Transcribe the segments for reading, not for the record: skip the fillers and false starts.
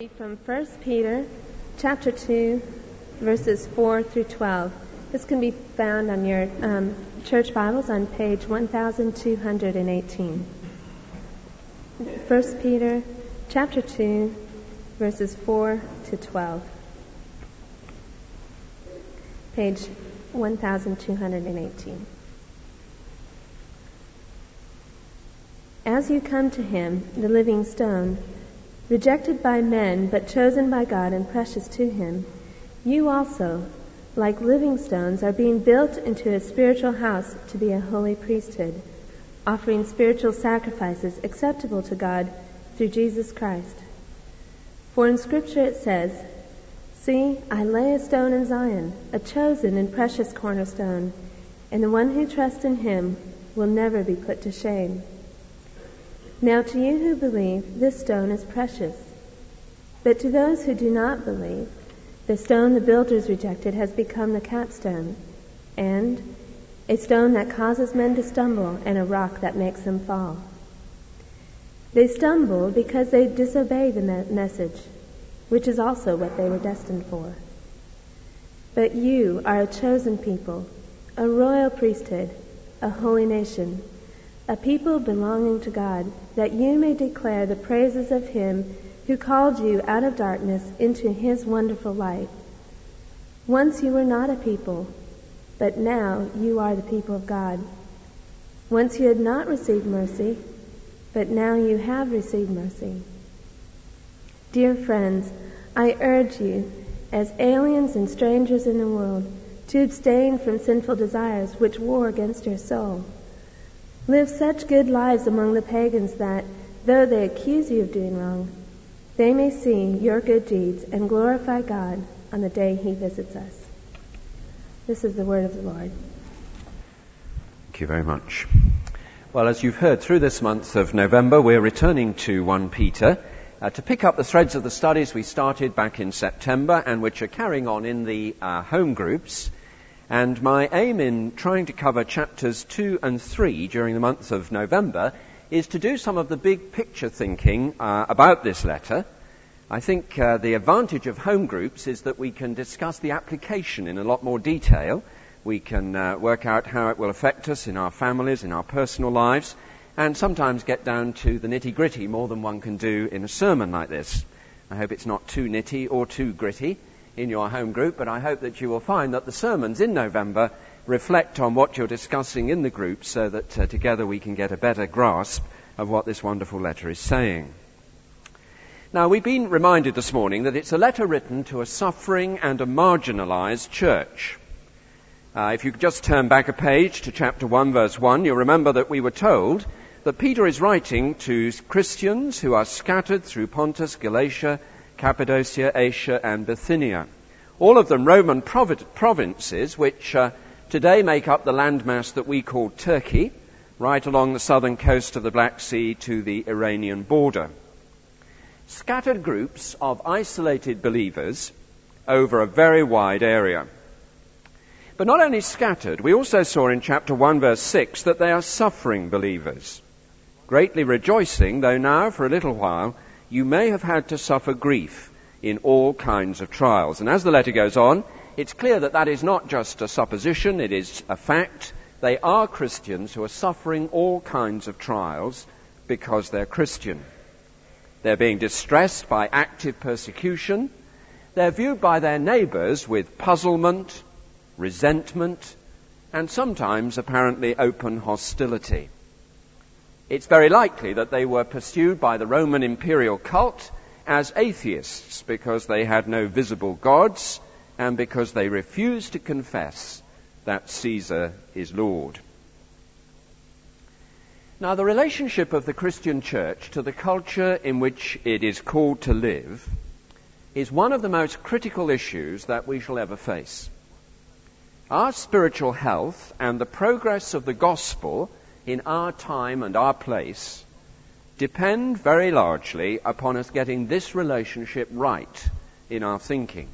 From 1 Peter chapter 2, verses 4 through 12. This can be found on your church Bibles on page 1218. 1 Peter chapter 2, verses 4 to 12. Page 1218. As you come to him, the living stone, rejected by men, but chosen by God and precious to him, you also, like living stones, are being built into a spiritual house to be a holy priesthood, offering spiritual sacrifices acceptable to God through Jesus Christ. For in Scripture it says, "See, I lay a stone in Zion, a chosen and precious cornerstone, and the one who trusts in him will never be put to shame." Now to you who believe, this stone is precious. But to those who do not believe, the stone the builders rejected has become the capstone, and a stone that causes men to stumble, and a rock that makes them fall. They stumble because they disobey the message, which is also what they were destined for. But you are a chosen people, a royal priesthood, a holy nation, a people belonging to God, that you may declare the praises of him who called you out of darkness into his wonderful light. Once you were not a people, but now you are the people of God. Once you had not received mercy, but now you have received mercy. Dear friends, I urge you, as aliens and strangers in the world, to abstain from sinful desires which war against your soul. Live such good lives among the pagans that, though they accuse you of doing wrong, they may see your good deeds and glorify God on the day he visits us. This is the word of the Lord. Thank you very much. Well, as you've heard, through this month of November, we're returning to 1 Peter to pick up the threads of the studies we started back in September and which are carrying on in the home groups. And my aim in trying to cover chapters 2 and 3 during the month of November is to do some of the big picture thinking about this letter. I think the advantage of home groups is that we can discuss the application in a lot more detail. We can work out how it will affect us in our families, in our personal lives, and sometimes get down to the nitty-gritty more than one can do in a sermon like this. I hope it's not too nitty or too gritty in your home group, but I hope that you will find that the sermons in November reflect on what you're discussing in the group so that together we can get a better grasp of what this wonderful letter is saying. Now, we've been reminded this morning that it's a letter written to a suffering and a marginalized church. If you could just turn back a page to chapter 1, verse 1, you'll remember that we were told that Peter is writing to Christians who are scattered through Pontus, Galatia, Cappadocia, Asia, and Bithynia. All of them Roman provinces which today make up the landmass that we call Turkey, right along the southern coast of the Black Sea to the Iranian border. Scattered groups of isolated believers over a very wide area. But not only scattered, we also saw in chapter 1, verse 6, that they are suffering believers, greatly rejoicing, though now for a little while you may have had to suffer grief in all kinds of trials. And as the letter goes on, it's clear that that is not just a supposition, it is a fact. They are Christians who are suffering all kinds of trials because they're Christian. They're being distressed by active persecution. They're viewed by their neighbors with puzzlement, resentment, and sometimes apparently open hostility. It's very likely that they were pursued by the Roman imperial cult as atheists because they had no visible gods and because they refused to confess that Caesar is Lord. Now, the relationship of the Christian church to the culture in which it is called to live is one of the most critical issues that we shall ever face. Our spiritual health and the progress of the gospel in our time and our place depend very largely upon us getting this relationship right in our thinking.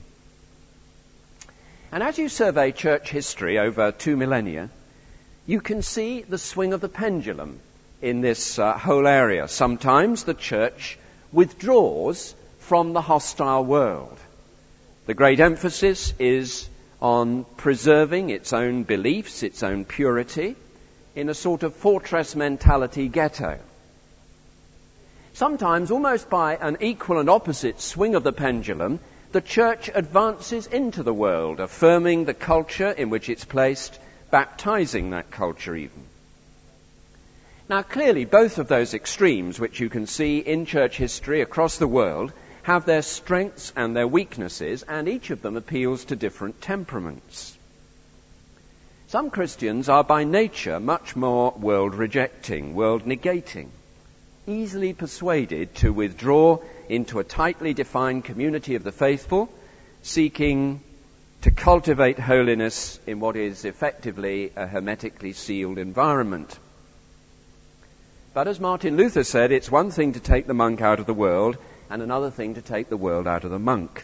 And as you survey church history over 2 millennia, you can see the swing of the pendulum in this whole area. Sometimes the church withdraws from the hostile world. The great emphasis is on preserving its own beliefs, its own purity, in a sort of fortress mentality ghetto. Sometimes, almost by an equal and opposite swing of the pendulum, the church advances into the world, affirming the culture in which it's placed, baptizing that culture even. Now, clearly, both of those extremes, which you can see in church history across the world, have their strengths and their weaknesses, and each of them appeals to different temperaments. Some Christians are by nature much more world-rejecting, world-negating, easily persuaded to withdraw into a tightly defined community of the faithful, seeking to cultivate holiness in what is effectively a hermetically sealed environment. But as Martin Luther said, it's one thing to take the monk out of the world and another thing to take the world out of the monk.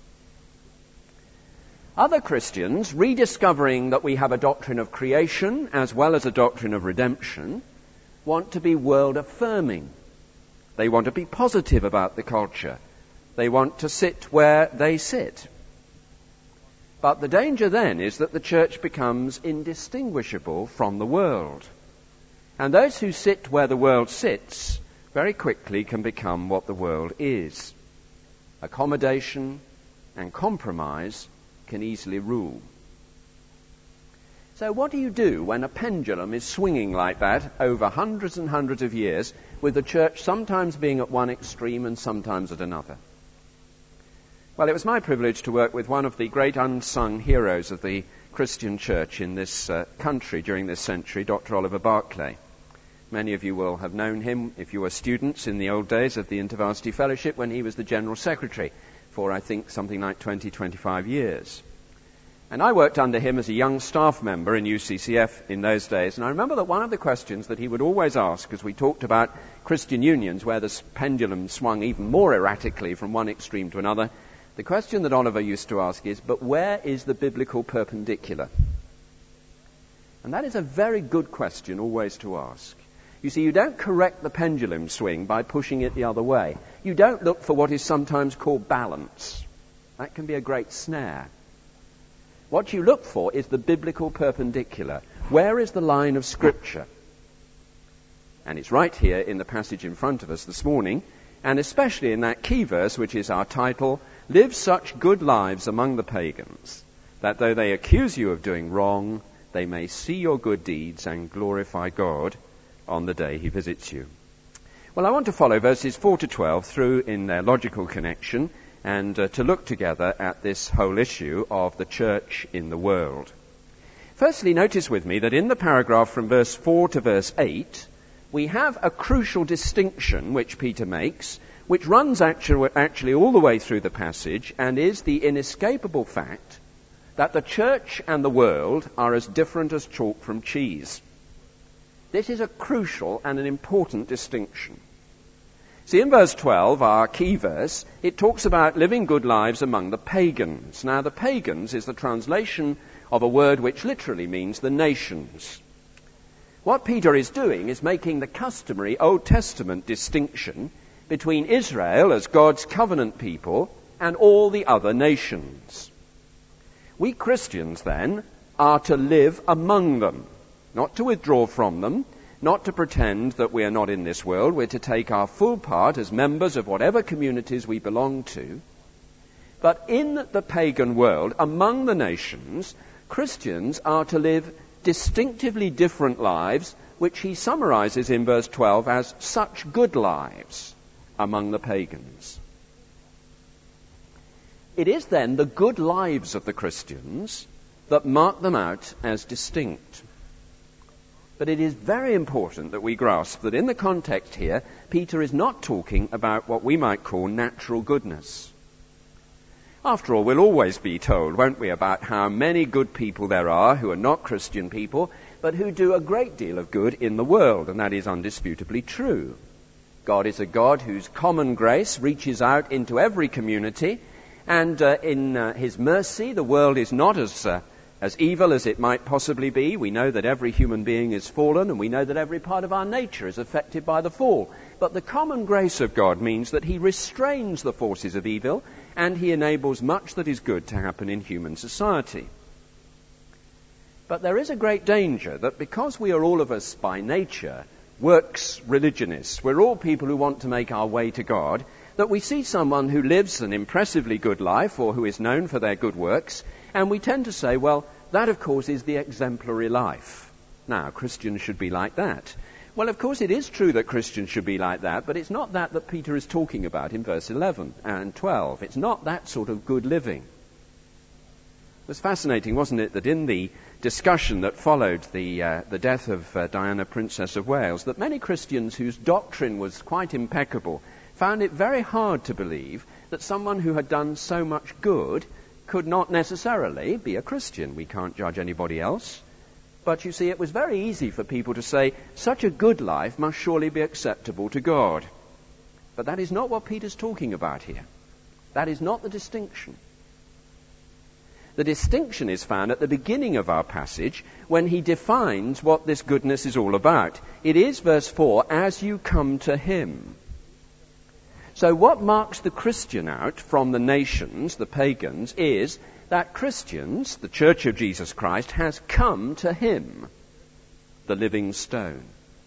Other Christians, rediscovering that we have a doctrine of creation as well as a doctrine of redemption, want to be world-affirming. They want to be positive about the culture. They want to sit where they sit. But the danger then is that the church becomes indistinguishable from the world. And those who sit where the world sits very quickly can become what the world is. Accommodation and compromise can easily rule. So what do you do when a pendulum is swinging like that over hundreds and hundreds of years, with the church sometimes being at one extreme and sometimes at another? Well, it was my privilege to work with one of the great unsung heroes of the Christian church in this country during this century, Dr. Oliver Barclay. Many of you will have known him if you were students in the old days of the InterVarsity Fellowship when he was the General Secretary for, I think, something like 25 years. And I worked under him as a young staff member in UCCF in those days. And I remember that one of the questions that he would always ask as we talked about Christian unions where the pendulum swung even more erratically from one extreme to another, the question that Oliver used to ask is, but where is the biblical perpendicular? And that is a very good question always to ask. You see, you don't correct the pendulum swing by pushing it the other way. You don't look for what is sometimes called balance. That can be a great snare. What you look for is the biblical perpendicular. Where is the line of Scripture? And it's right here in the passage in front of us this morning, and especially in that key verse which is our title, "Live such good lives among the pagans, that though they accuse you of doing wrong, they may see your good deeds and glorify God on the day he visits you." Well, I want to follow verses 4 to 12 through in their logical connection and to look together at this whole issue of the church in the world. Firstly, notice with me that in the paragraph from verse 4 to verse 8, we have a crucial distinction which Peter makes, which runs actually all the way through the passage and is the inescapable fact that the church and the world are as different as chalk from cheese. This is a crucial and an important distinction. See, in verse 12, our key verse, it talks about living good lives among the pagans. Now, the pagans is the translation of a word which literally means the nations. What Peter is doing is making the customary Old Testament distinction between Israel as God's covenant people and all the other nations. We Christians, then, are to live among them. Not to withdraw from them, not to pretend that we are not in this world. We're to take our full part as members of whatever communities we belong to. But in the pagan world, among the nations, Christians are to live distinctively different lives, which he summarizes in verse 12 as such good lives among the pagans. It is then the good lives of the Christians that mark them out as distinct. But it is very important that we grasp that in the context here, Peter is not talking about what we might call natural goodness. After all, we'll always be told, won't we, about how many good people there are who are not Christian people, but who do a great deal of good in the world, and that is undisputably true. God is a God whose common grace reaches out into every community, and in his mercy, the world is not as As evil as it might possibly be, we know that every human being is fallen, and we know that every part of our nature is affected by the fall. But the common grace of God means that he restrains the forces of evil, and he enables much that is good to happen in human society. But there is a great danger that because we are all of us by nature works religionists, we're all people who want to make our way to God, that we see someone who lives an impressively good life or who is known for their good works, and we tend to say, well, that of course is the exemplary life. Now, Christians should be like that. Well, of course it is true that Christians should be like that, but it's not that Peter is talking about in verse 11 and 12. It's not that sort of good living. It was fascinating, wasn't it, that in the discussion that followed the death of Diana, Princess of Wales, that many Christians whose doctrine was quite impeccable found it very hard to believe that someone who had done so much good could not necessarily be a Christian. We can't judge anybody else. But you see, it was very easy for people to say, such a good life must surely be acceptable to God. But that is not what Peter's talking about here. That is not the distinction. The distinction is found at the beginning of our passage when he defines what this goodness is all about. It is, verse 4, as you come to him. So what marks the Christian out from the nations, the pagans, is that Christians, the Church of Jesus Christ, has come to him, the living stone.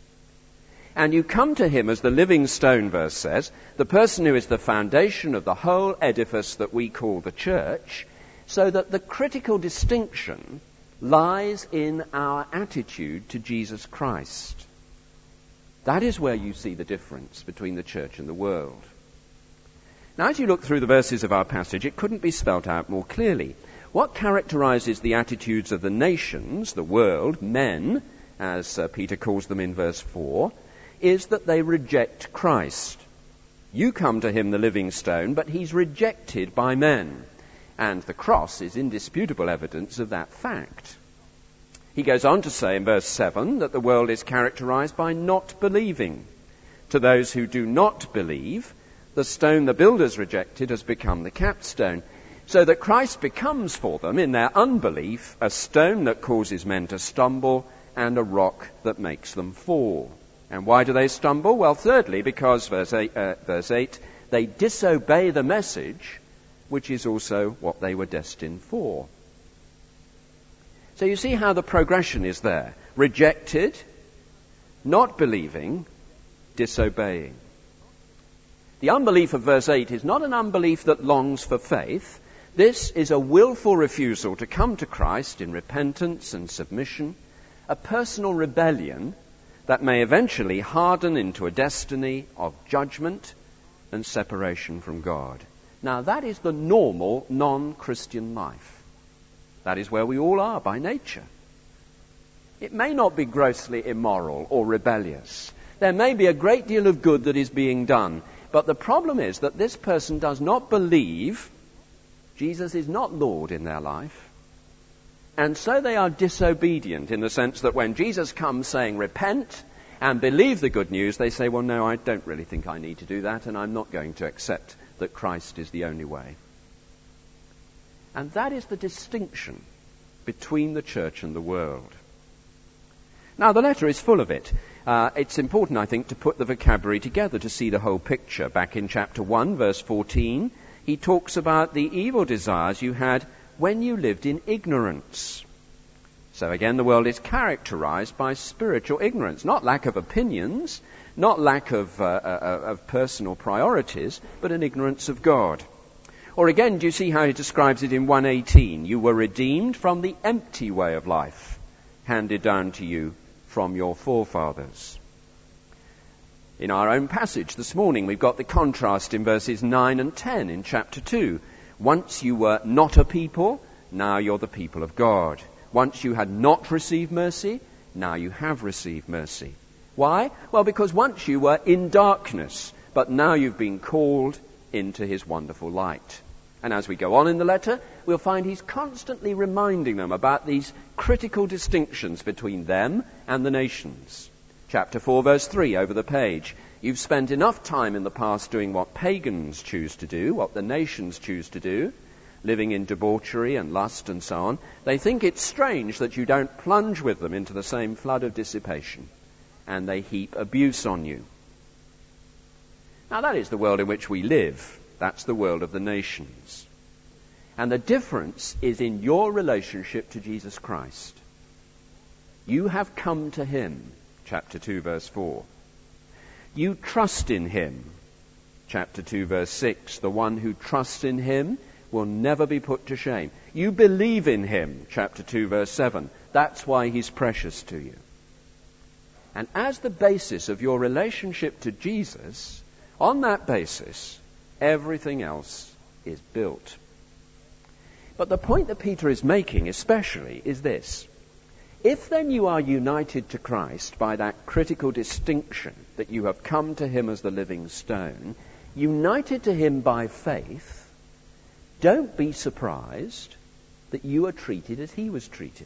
And you come to him as the living stone, verse says, the person who is the foundation of the whole edifice that we call the church, so that the critical distinction lies in our attitude to Jesus Christ. That is where you see the difference between the church and the world. Now, as you look through the verses of our passage, it couldn't be spelt out more clearly. What characterizes the attitudes of the nations, the world, men, as Peter calls them in verse 4, is that they reject Christ. You come to him, the living stone, but he's rejected by men. And the cross is indisputable evidence of that fact. He goes on to say in verse 7 that the world is characterized by not believing. To those who do not believe, the stone the builders rejected has become the capstone, so that Christ becomes for them, in their unbelief, a stone that causes men to stumble and a rock that makes them fall. And why do they stumble? Well, thirdly, because, verse 8, they disobey the message, which is also what they were destined for. So you see how the progression is there. Rejected, not believing, disobeying. The unbelief of verse 8 is not an unbelief that longs for faith. This is a willful refusal to come to Christ in repentance and submission, a personal rebellion that may eventually harden into a destiny of judgment and separation from God. Now, that is the normal non-Christian life. That is where we all are by nature. It may not be grossly immoral or rebellious. There may be a great deal of good that is being done. But the problem is that this person does not believe Jesus is not Lord in their life. And so they are disobedient in the sense that when Jesus comes saying repent and believe the good news, they say, well, no, I don't really think I need to do that, and I'm not going to accept that Christ is the only way. And that is the distinction between the church and the world. Now, the letter is full of it. It's important, I think, to put the vocabulary together to see the whole picture. Back in chapter 1, verse 14, he talks about the evil desires you had when you lived in ignorance. So again, the world is characterized by spiritual ignorance, not lack of opinions, not lack of personal priorities, but an ignorance of God. Or again, do you see how he describes it in 1:18? You were redeemed from the empty way of life handed down to you from your forefathers. In our own passage this morning, we've got the contrast in verses 9 and 10 in chapter 2. Once you were not a people, now you're the people of God. Once you had not received mercy, now you have received mercy. Why? Well, because once you were in darkness, but now you've been called into his wonderful light. And as we go on in the letter, we'll find he's constantly reminding them about these critical distinctions between them and the nations. Chapter 4, verse 3, over the page. You've spent enough time in the past doing what pagans choose to do, what the nations choose to do. living in debauchery and lust and so on, they think it's strange that you don't plunge with them into the same flood of dissipation, and they heap abuse on you. Now that is the world in which we live. That's the world of the nations. And the difference is in your relationship to Jesus Christ. You have come to him, chapter 2, verse 4. You trust in him, chapter 2, verse 6. The one who trusts in him will never be put to shame. You believe in him, chapter 2, verse 7. That's why he's precious to you. And as the basis of your relationship to Jesus, on that basis, everything else is built. But the point that Peter is making especially is this. If then you are united to Christ by that critical distinction that you have come to him as the living stone, united to him by faith, don't be surprised that you are treated as he was treated.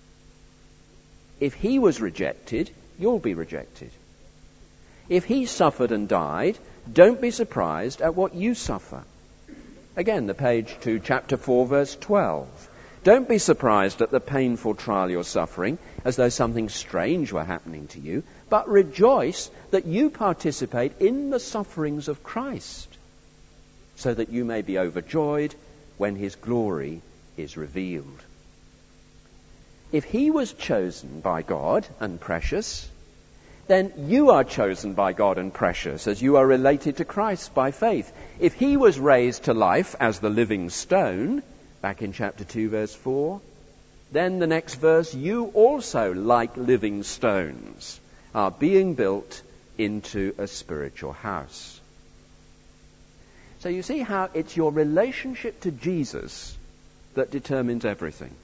If he was rejected, you'll be rejected. If he suffered and died, don't be surprised at what you suffer. Again, the page to chapter 4, verse 12. Don't be surprised at the painful trial you're suffering, as though something strange were happening to you, but rejoice that you participate in the sufferings of Christ, so that you may be overjoyed when his glory is revealed. If he was chosen by God and precious, then you are chosen by God and precious as you are related to Christ by faith. If he was raised to life as the living stone, back in chapter 2, verse 4, then the next verse, you also, like living stones, are being built into a spiritual house. So you see how it's your relationship to Jesus that determines everything.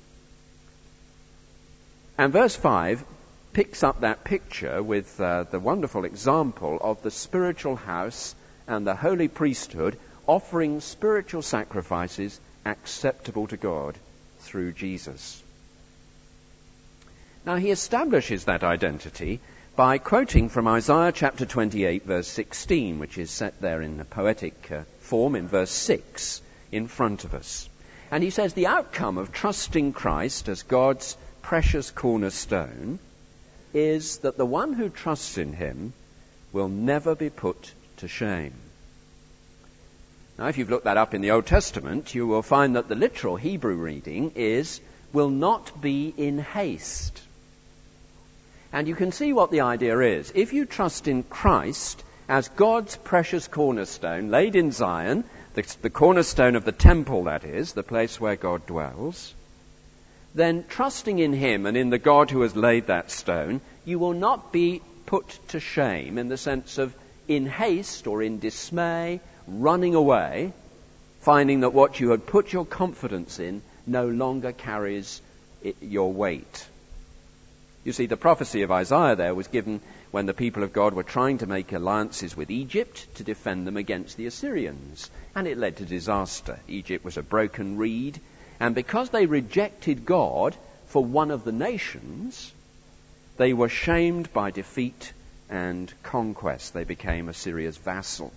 And verse 5 picks up that picture with the wonderful example of the spiritual house and the holy priesthood offering spiritual sacrifices acceptable to God through Jesus. Now he establishes that identity by quoting from Isaiah chapter 28 verse 16, which is set there in the poetic form in verse 6 in front of us. And he says the outcome of trusting Christ as God's precious cornerstone is that the one who trusts in him will never be put to shame. Now, if you've looked that up in the Old Testament, you will find that the literal Hebrew reading is, will not be in haste. And you can see what the idea is. If you trust in Christ as God's precious cornerstone laid in Zion, the cornerstone of the temple, that is, the place where God dwells, then trusting in him and in the God who has laid that stone, you will not be put to shame in the sense of in haste or in dismay, running away, finding that what you had put your confidence in no longer carries your weight. You see, the prophecy of Isaiah there was given when the people of God were trying to make alliances with Egypt to defend them against the Assyrians, and it led to disaster. Egypt was a broken reed, and because they rejected God for one of the nations, they were shamed by defeat and conquest. They became Assyria's vassal.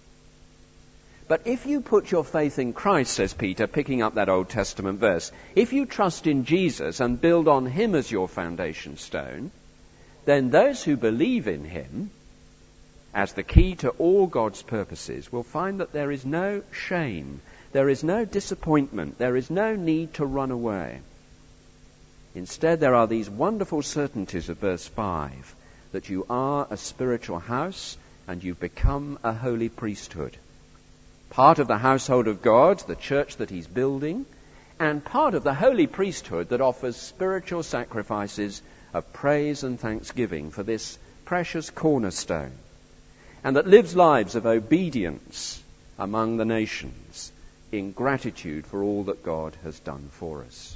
But if you put your faith in Christ, says Peter, picking up that Old Testament verse, if you trust in Jesus and build on him as your foundation stone, then those who believe in him as the key to all God's purposes will find that there is no shame, there is no disappointment, there is no need to run away. Instead, there are these wonderful certainties of verse 5, that you are a spiritual house and you've become a holy priesthood. Part of the household of God, the church that he's building, and part of the holy priesthood that offers spiritual sacrifices of praise and thanksgiving for this precious cornerstone, and that lives lives of obedience among the nations in gratitude for all that God has done for us.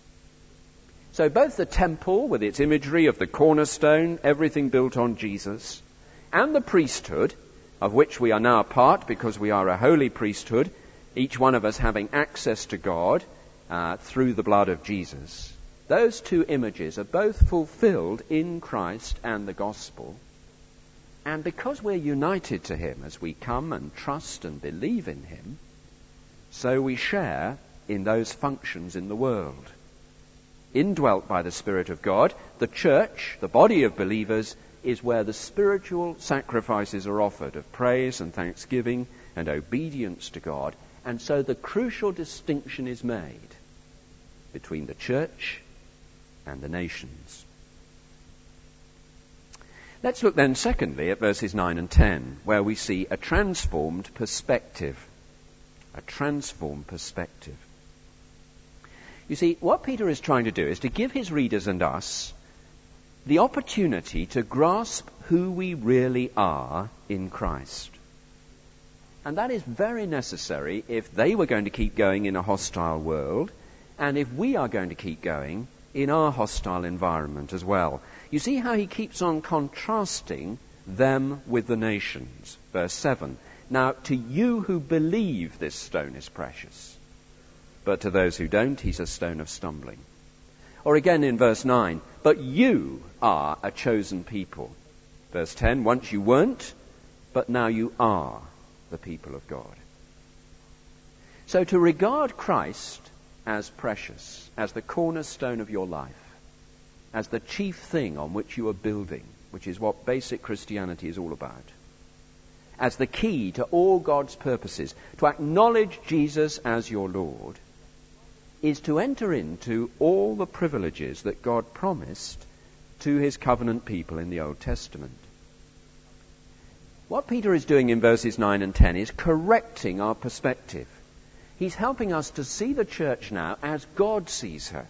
So both the temple, with its imagery of the cornerstone, everything built on Jesus, and the priesthood, of which we are now a part because we are a holy priesthood, each one of us having access to God through the blood of Jesus, those two images are both fulfilled in Christ and the gospel. And because we're united to him as we come and trust and believe in him, so we share in those functions in the world. Indwelt by the Spirit of God, the church, the body of believers, is where the spiritual sacrifices are offered of praise and thanksgiving and obedience to God. And so the crucial distinction is made between the church and the nations. Let's look then secondly at verses 9 and 10, where we see a transformed perspective. A transformed perspective. You see, what Peter is trying to do is to give his readers and us the opportunity to grasp who we really are in Christ. And that is very necessary if they were going to keep going in a hostile world, and if we are going to keep going in our hostile environment as well. You see how he keeps on contrasting them with the nations. Verse 7. Now, to you who believe, this stone is precious. But to those who don't, he's a stone of stumbling. Or again in verse 9. But you are a chosen people. Verse 10. Once you weren't, but now you are the people of God. So to regard Christ as precious, as the cornerstone of your life, as the chief thing on which you are building, which is what basic Christianity is all about, as the key to all God's purposes, to acknowledge Jesus as your Lord, is to enter into all the privileges that God promised to his covenant people in the Old Testament. What Peter is doing in verses 9 and 10 is correcting our perspective. He's helping us to see the church now as God sees her.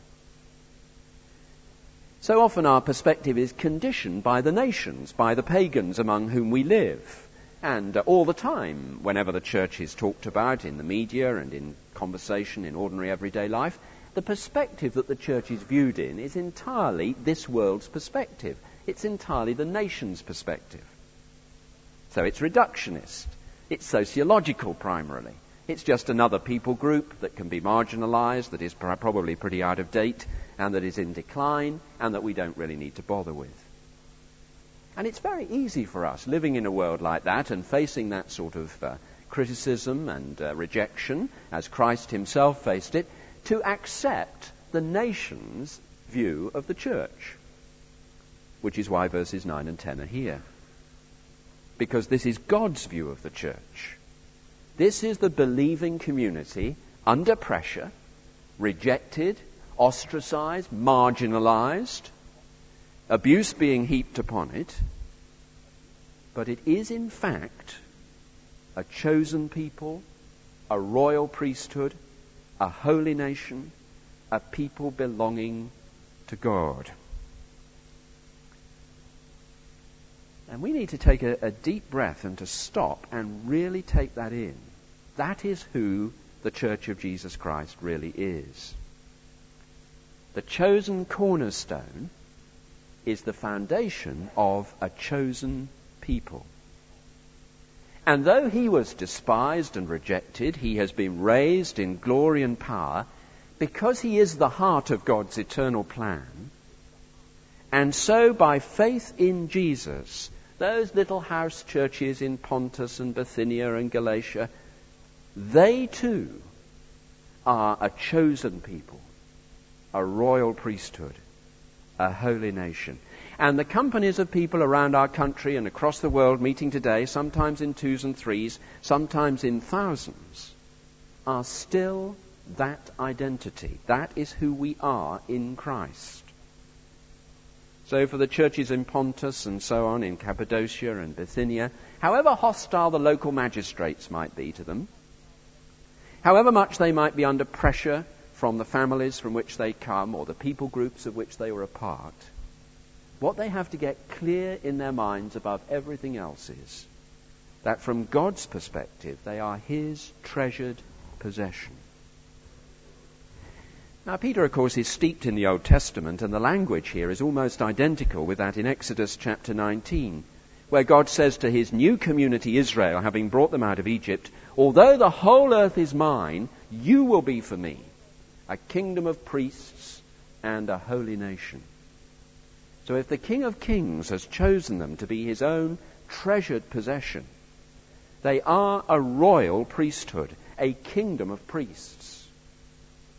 So often our perspective is conditioned by the nations, by the pagans among whom we live. And all the time, whenever the church is talked about in the media and in conversation in ordinary everyday life, the perspective that the church is viewed in is entirely this world's perspective. It's entirely the nation's perspective. So it's reductionist. It's sociological primarily. It's just another people group that can be marginalized, that is probably pretty out of date, and that is in decline, and that we don't really need to bother with. And it's very easy for us, living in a world like that and facing that sort of criticism and rejection, as Christ himself faced it, to accept the nation's view of the church. Which is why verses 9 and 10 are here. Because this is God's view of the church. This is the believing community under pressure, rejected, ostracized, marginalized, abuse being heaped upon it. But it is in fact a chosen people, a royal priesthood, a holy nation, a people belonging to God. And we need to take a deep breath and to stop and really take that in. That is who the Church of Jesus Christ really is. The chosen cornerstone is the foundation of a chosen people. And though he was despised and rejected, he has been raised in glory and power because he is the heart of God's eternal plan. And so by faith in Jesus, those little house churches in Pontus and Bithynia and Galatia, they too are a chosen people, a royal priesthood, a holy nation. And the companies of people around our country and across the world meeting today, sometimes in 2s and 3s, sometimes in thousands, are still that identity. That is who we are in Christ. So for the churches in Pontus and so on, in Cappadocia and Bithynia, however hostile the local magistrates might be to them, however much they might be under pressure from the families from which they come or the people groups of which they were a part, what they have to get clear in their minds above everything else is that from God's perspective, they are his treasured possession. Now, Peter, of course, is steeped in the Old Testament, and the language here is almost identical with that in Exodus chapter 19, where God says to his new community Israel, having brought them out of Egypt, although the whole earth is mine, you will be for me a kingdom of priests and a holy nation. So if the King of Kings has chosen them to be his own treasured possession, they are a royal priesthood, a kingdom of priests.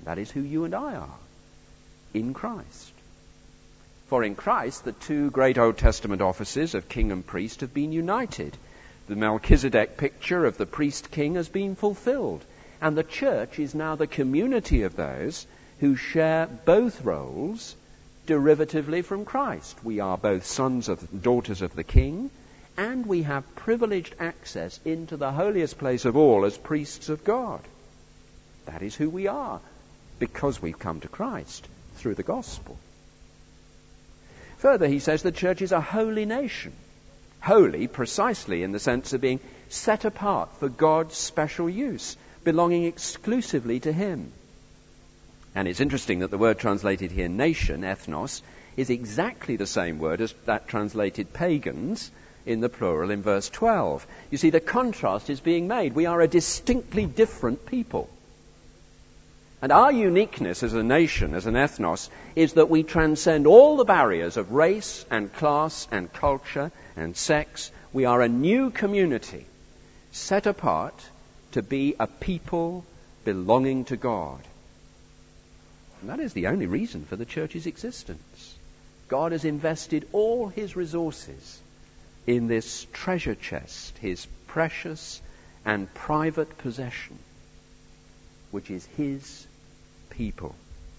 That is who you and I are, in Christ. For in Christ, the two great Old Testament offices of king and priest have been united. The Melchizedek picture of the priest-king has been fulfilled, and the church is now the community of those who share both roles derivatively from Christ. We are both sons and daughters of the king, and we have privileged access into the holiest place of all as priests of God. That is who we are, because we've come to Christ through the gospel. Further, he says the church is a holy nation. Holy precisely in the sense of being set apart for God's special use, belonging exclusively to him. And it's interesting that the word translated here, nation, ethnos, is exactly the same word as that translated pagans in the plural in verse 12. You see, the contrast is being made. We are a distinctly different people. And our uniqueness as a nation, as an ethnos, is that we transcend all the barriers of race and class and culture and sex. We are a new community, set apart to be a people belonging to God. And that is the only reason for the church's existence. God has invested all his resources in this treasure chest, his precious and private possession, which is his people.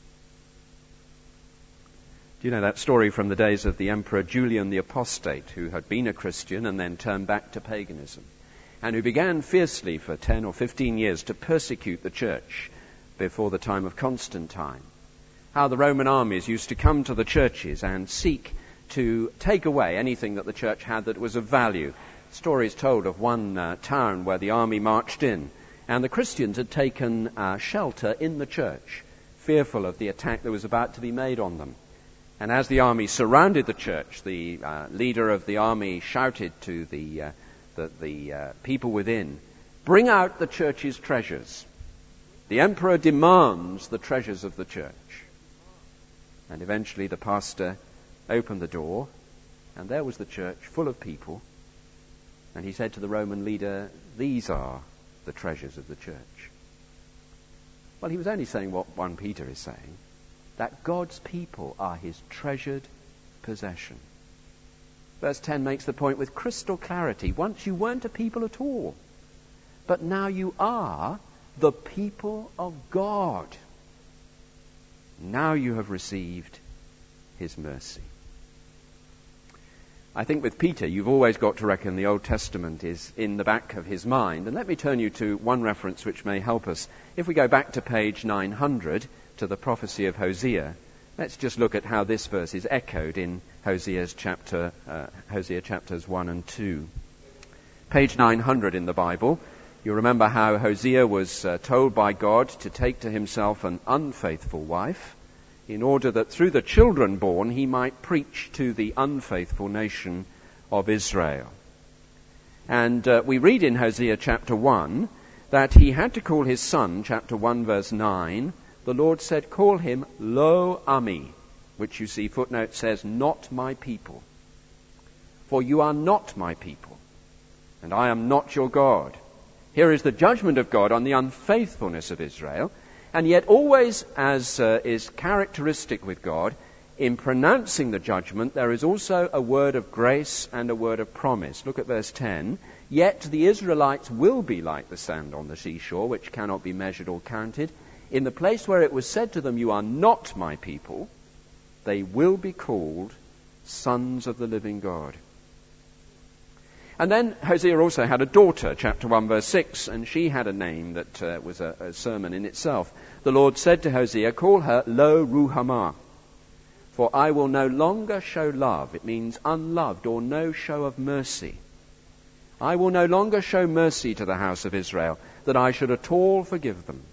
Do you know that story from the days of the Emperor Julian the Apostate, who had been a Christian and then turned back to paganism, and who began fiercely for 10 or 15 years to persecute the church before the time of Constantine? How the Roman armies used to come to the churches and seek to take away anything that the church had that was of value. Stories told of one town where the army marched in, and the Christians had taken shelter in the church, fearful of the attack that was about to be made on them. And as the army surrounded the church, the leader of the army shouted to the people within, "Bring out the church's treasures. The emperor demands the treasures of the church." And eventually the pastor opened the door, and there was the church full of people. And he said to the Roman leader, "These are the treasures of the church." Well, he was only saying what 1 Peter is saying, that God's people are his treasured possession. Verse 10 makes the point with crystal clarity. Once you weren't a people at all, but now you are the people of God. Now you have received his mercy. I think with Peter, you've always got to reckon the Old Testament is in the back of his mind. And let me turn you to one reference which may help us. If we go back to page 900, to the prophecy of Hosea, let's just look at how this verse is echoed in Hosea chapters 1 and 2. Page 900 in the Bible. You remember how Hosea was told by God to take to himself an unfaithful wife, in order that through the children born he might preach to the unfaithful nation of Israel. And we read in Hosea chapter 1 that he had to call his son, chapter 1 verse 9, the Lord said, "Call him Lo Ami," which you see footnote says, "not my people. For you are not my people, and I am not your God." Here is the judgment of God on the unfaithfulness of Israel. And yet always, as is characteristic with God, in pronouncing the judgment, there is also a word of grace and a word of promise. Look at verse 10. "Yet the Israelites will be like the sand on the seashore, which cannot be measured or counted. In the place where it was said to them, 'You are not my people,' they will be called sons of the living God." And then Hosea also had a daughter, chapter 1 verse 6, and she had a name that was a sermon in itself. The Lord said to Hosea, "Call her Lo Ruhamah, for I will no longer show love." It means unloved, or no show of mercy. "I will no longer show mercy to the house of Israel, that I should at all forgive them."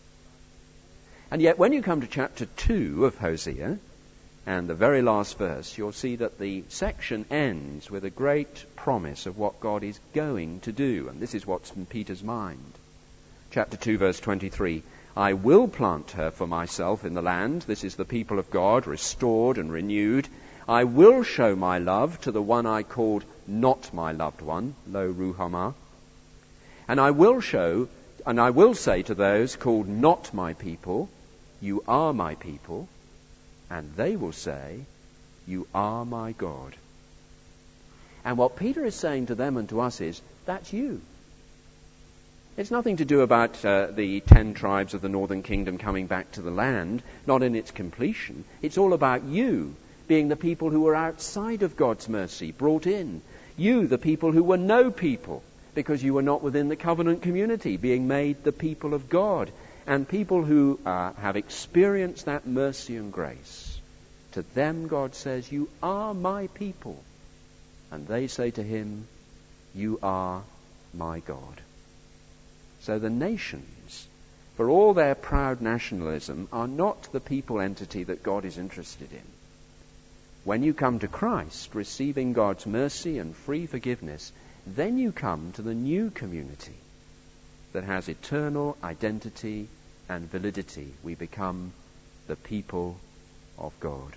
And yet when you come to chapter 2 of Hosea, and the very last verse, you'll see that the section ends with a great promise of what God is going to do. And this is what's in Peter's mind. Chapter 2, verse 23, "I will plant her for myself in the land." This is the people of God, restored and renewed. "I will show my love to the one I called not my loved one," Lo Ruhamah. "And I will say to those called not my people, "You are my people," and they will say, "You are my God." And what Peter is saying to them and to us is, that's you. It's nothing to do about the 10 tribes of the northern kingdom coming back to the land, not in its completion. It's all about you being the people who were outside of God's mercy, brought in. You, the people who were no people, because you were not within the covenant community, being made the people of God. And people who have experienced that mercy and grace. To them God says, "You are my people." And they say to him, "You are my God." So the nations, for all their proud nationalism, are not the people entity that God is interested in. When you come to Christ, receiving God's mercy and free forgiveness, then you come to the new community that has eternal identity and validity. We become the people of God.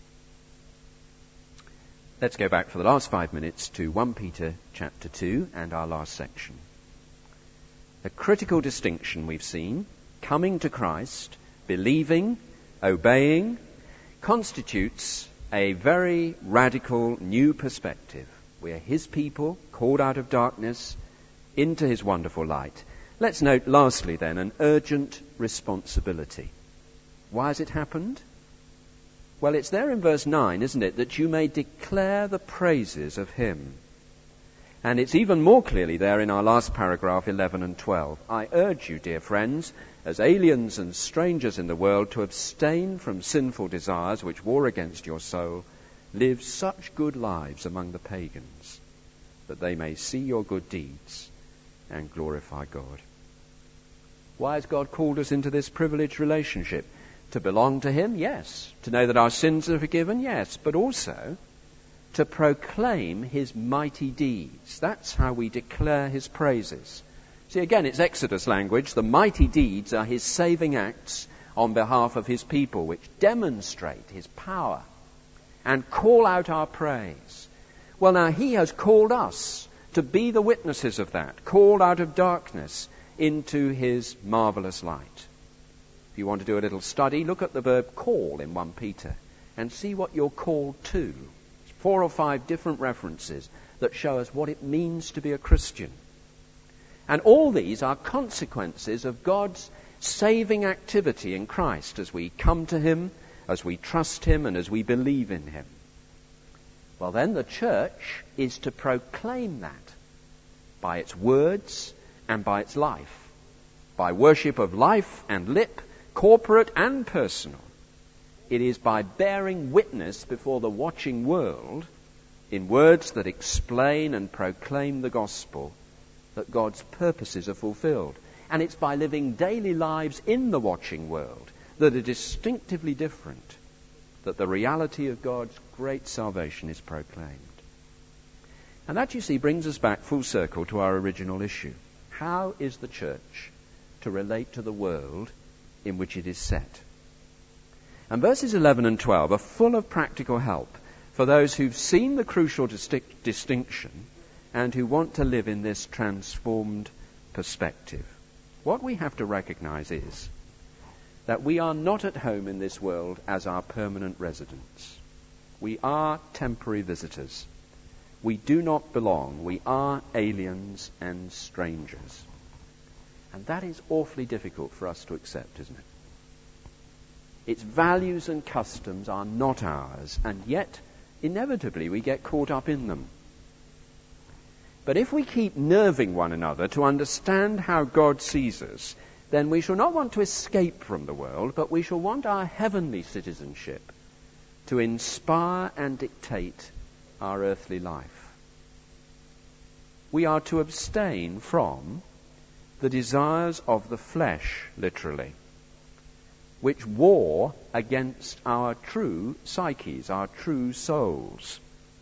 Let's go back for the last 5 minutes to 1 Peter chapter 2 and our last section. A critical distinction we've seen, coming to Christ, believing, obeying, constitutes a very radical new perspective. We are his people, called out of darkness into his wonderful light. Let's note lastly then an urgent responsibility. Why has it happened? Well, it's there in verse 9, isn't it, that you may declare the praises of him. And it's even more clearly there in our last paragraph, 11 and 12. "I urge you, dear friends, as aliens and strangers in the world, to abstain from sinful desires which war against your soul. Live such good lives among the pagans, that they may see your good deeds and glorify God." Why has God called us into this privileged relationship? To belong to him, yes. To know that our sins are forgiven, yes. But also to proclaim his mighty deeds. That's how we declare his praises. See, again, it's Exodus language. The mighty deeds are his saving acts on behalf of his people, which demonstrate his power and call out our praise. Well, now, he has called us to be the witnesses of that, called out of darkness into his marvelous light. If you want to do a little study, look at the verb call in 1 Peter and see what you're called to. 4 or 5 different references that show us what it means to be a Christian. And all these are consequences of God's saving activity in Christ as we come to him, as we trust him, and as we believe in him. Well, then the church is to proclaim that by its words and by its life, by worship of life and lip, corporate and personal. It is by bearing witness before the watching world in words that explain and proclaim the gospel that God's purposes are fulfilled. And it's by living daily lives in the watching world that are distinctively different that the reality of God's great salvation is proclaimed. And that, you see, brings us back full circle to our original issue. How is the church to relate to the world in which it is set? And verses 11 and 12 are full of practical help for those who've seen the crucial distinction and who want to live in this transformed perspective. What we have to recognize is that we are not at home in this world as our permanent residents. We are temporary visitors. We do not belong. We are aliens and strangers. And that is awfully difficult for us to accept, isn't it? Its values and customs are not ours, and yet, inevitably, we get caught up in them. But if we keep nerving one another to understand how God sees us, then we shall not want to escape from the world, but we shall want our heavenly citizenship to inspire and dictate our earthly life. We are to abstain from the desires of the flesh, literally, which war against our true psyches, our true souls.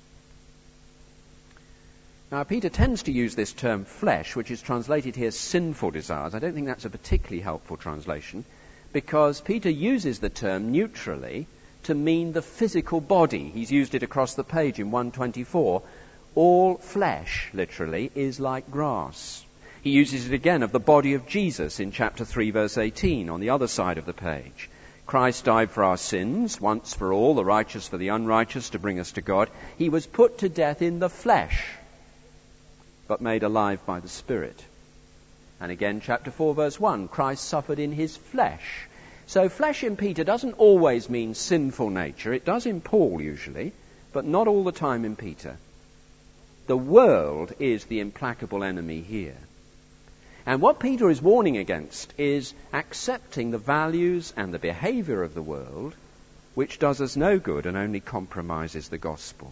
Now, Peter tends to use this term flesh, which is translated here sinful desires. I don't think that's a particularly helpful translation, because Peter uses the term neutrally to mean the physical body. He's used it across the page in 124. All flesh, literally, is like grass. He uses it again of the body of Jesus in chapter 3, verse 18, on the other side of the page. Christ died for our sins, once for all, the righteous for the unrighteous, to bring us to God. He was put to death in the flesh, but made alive by the Spirit. And again, chapter 4, verse 1, Christ suffered in his flesh. So flesh in Peter doesn't always mean sinful nature. It does in Paul usually, but not all the time in Peter. The world is the implacable enemy here. And what Peter is warning against is accepting the values and the behavior of the world, which does us no good and only compromises the gospel.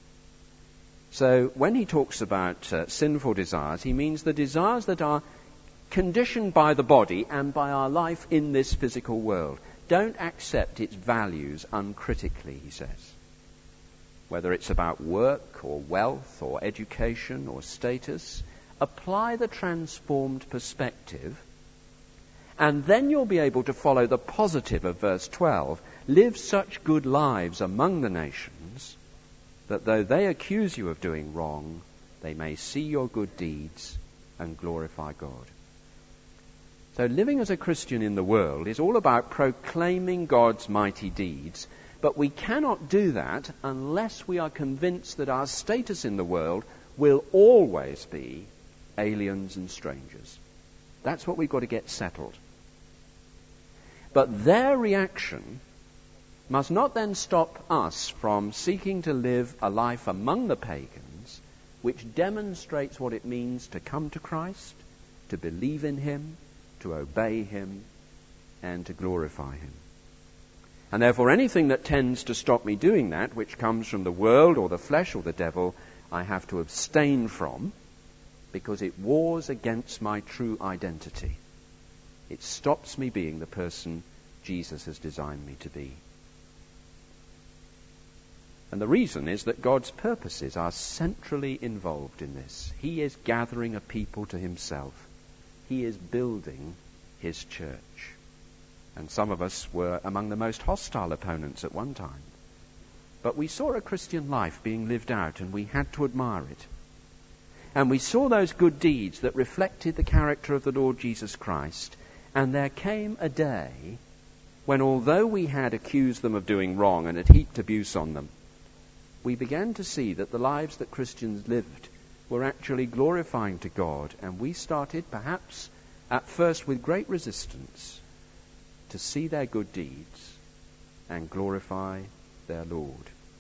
So when he talks about sinful desires, he means the desires that are conditioned by the body and by our life in this physical world. Don't accept its values uncritically, he says. Whether it's about work or wealth or education or status, apply the transformed perspective, and then you'll be able to follow the positive of verse 12. Live such good lives among the nations that though they accuse you of doing wrong, they may see your good deeds and glorify God. So living as a Christian in the world is all about proclaiming God's mighty deeds, but we cannot do that unless we are convinced that our status in the world will always be aliens and strangers. That's what we've got to get settled. But their reaction must not then stop us from seeking to live a life among the pagans which demonstrates what it means to come to Christ, to believe in him, to obey him, and to glorify him. And therefore anything that tends to stop me doing that, which comes from the world or the flesh or the devil, I have to abstain from, because it wars against my true identity. It stops me being the person Jesus has designed me to be. And the reason is that God's purposes are centrally involved in this. He is gathering a people to himself. He is building his church. And some of us were among the most hostile opponents at one time. But we saw a Christian life being lived out, and we had to admire it. And we saw those good deeds that reflected the character of the Lord Jesus Christ. And there came a day when, although we had accused them of doing wrong and had heaped abuse on them, we began to see that the lives that Christians lived were actually glorifying to God. And we started, perhaps at first with great resistance, to see their good deeds and glorify their Lord.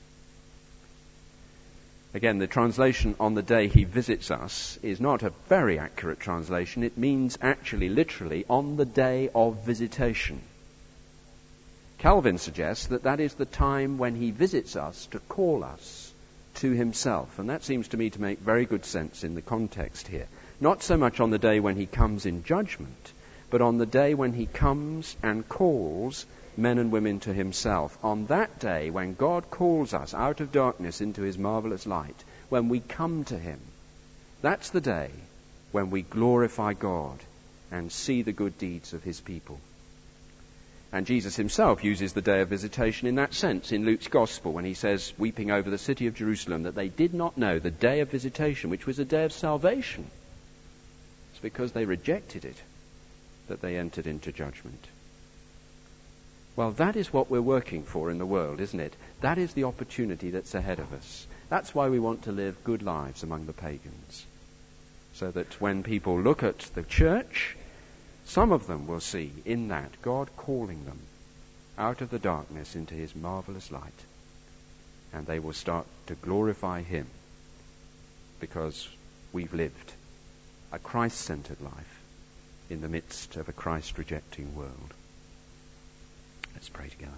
Again, the translation "on the day he visits us" is not a very accurate translation. It means actually, literally, on the day of visitation. Calvin suggests that that is the time when he visits us to call us to himself. And that seems to me to make very good sense in the context here. Not so much on the day when he comes in judgment, but on the day when he comes and calls men and women to himself. On that day when God calls us out of darkness into his marvelous light, when we come to him, that's the day when we glorify God and see the good deeds of his people. And Jesus himself uses the day of visitation in that sense in Luke's Gospel when he says, weeping over the city of Jerusalem, that they did not know the day of visitation, which was a day of salvation. It's because they rejected it that they entered into judgment. Well, that is what we're working for in the world, isn't it? That is the opportunity that's ahead of us. That's why we want to live good lives among the pagans. So that when people look at the church, some of them will see in that God calling them out of the darkness into his marvelous light. And they will start to glorify him because we've lived a Christ-centered life in the midst of a Christ-rejecting world. Let's pray together.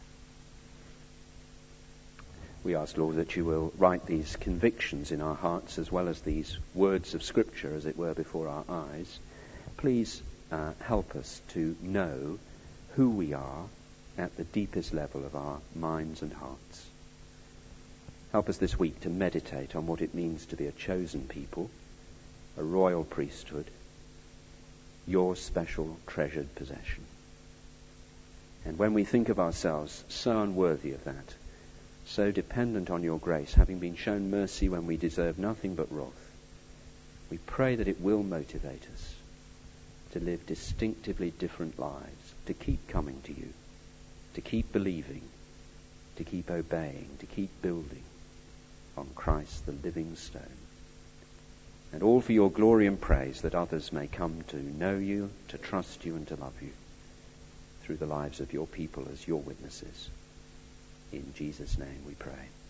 We ask, Lord, that you will write these convictions in our hearts as well as these words of Scripture, as it were, before our eyes. Please help us to know who we are at the deepest level of our minds and hearts. Help us this week to meditate on what it means to be a chosen people, a royal priesthood, your special treasured possession. And when we think of ourselves so unworthy of that, so dependent on your grace, having been shown mercy when we deserve nothing but wrath, we pray that it will motivate us to live distinctively different lives, to keep coming to you, to keep believing, to keep obeying, to keep building on Christ, the living stone. And all for your glory and praise, that others may come to know you, to trust you, and to love you through the lives of your people as your witnesses. In Jesus' name we pray.